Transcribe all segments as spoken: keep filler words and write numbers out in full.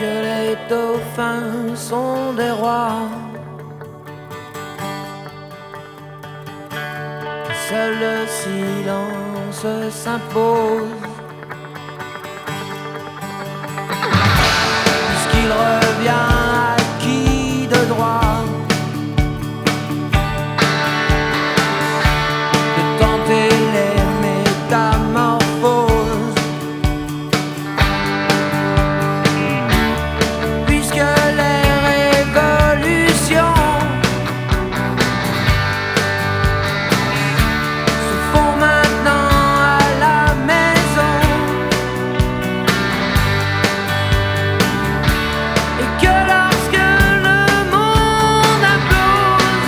que les dauphins sont des rois. Seul le silence s'impose, puisqu'il revient acquis de droit de tenter les métamorphoses, puisque les révolutions se font maintenant à la maison, et que lorsque le monde implose,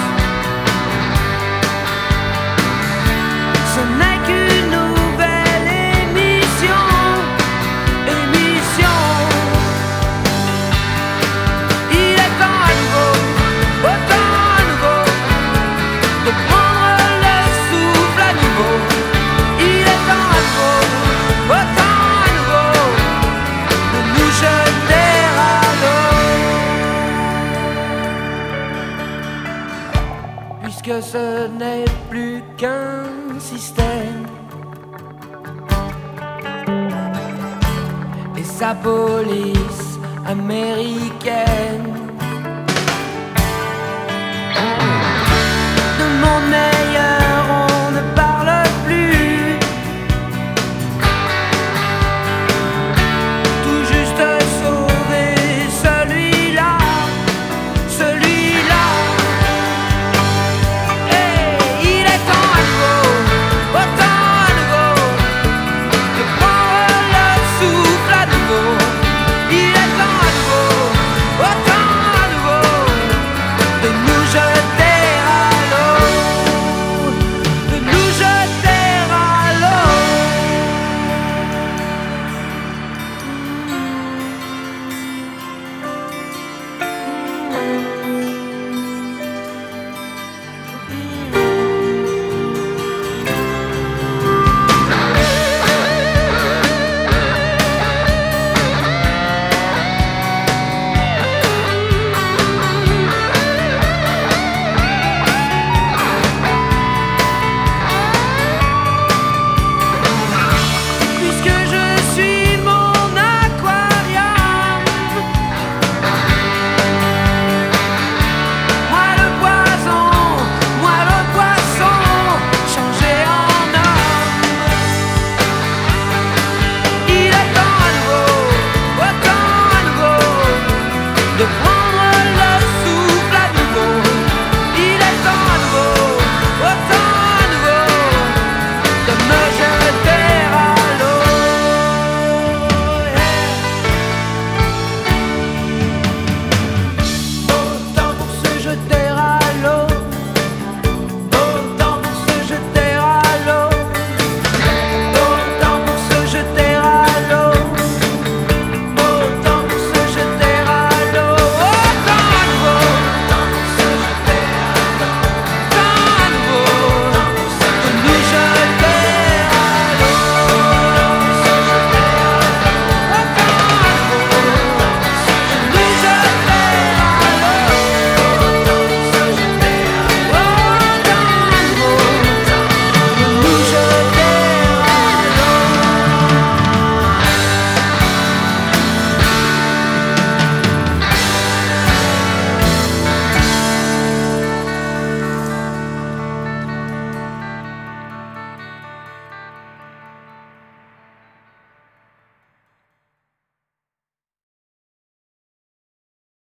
ce n'est qu'une nouvelle émission, émission. Il est temps à nouveau, autant à nouveau, de prendre le souffle à nouveau. Il est temps à nouveau, autant à nouveau, de nous jeter à l'eau, puisque ce n'est plus qu'un système et sa police américaine. De monde meilleur